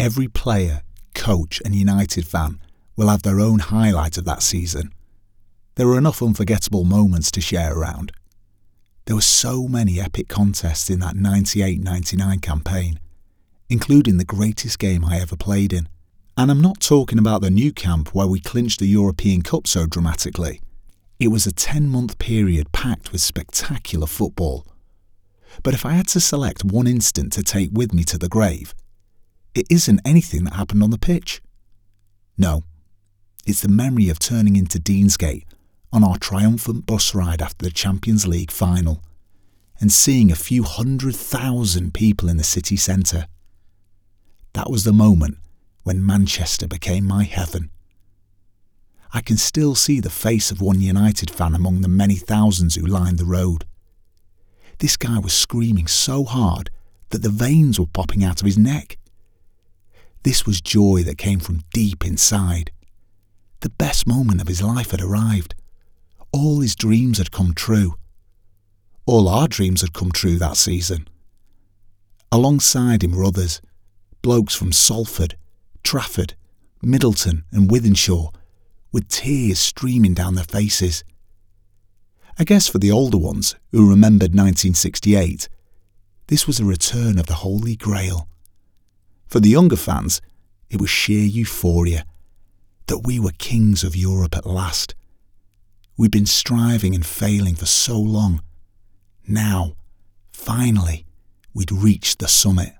every player, coach and United fan will have their own highlight of that season. There were enough unforgettable moments to share around. There were so many epic contests in that 98-99 campaign, including the greatest game I ever played in. And I'm not talking about the Nou Camp where we clinched the European Cup so dramatically. It was a 10-month period packed with spectacular football. But if I had to select one instant to take with me to the grave, it isn't anything that happened on the pitch. No, it's the memory of turning into Deansgate on our triumphant bus ride after the Champions League final and seeing a few 100,000 people in the city centre. That was the moment when Manchester became my heaven. I can still see the face of one United fan among the many thousands who lined the road. This guy was screaming so hard that the veins were popping out of his neck. This was joy that came from deep inside. The best moment of his life had arrived. All his dreams had come true. All our dreams had come true that season. Alongside him were others, blokes from Salford, Trafford, Middleton and Wythenshawe, with tears streaming down their faces. I guess for the older ones who remembered 1968, this was a return of the Holy Grail. For the younger fans, it was sheer euphoria, that we were kings of Europe at last. We'd been striving and failing for so long. Now, finally, we'd reached the summit.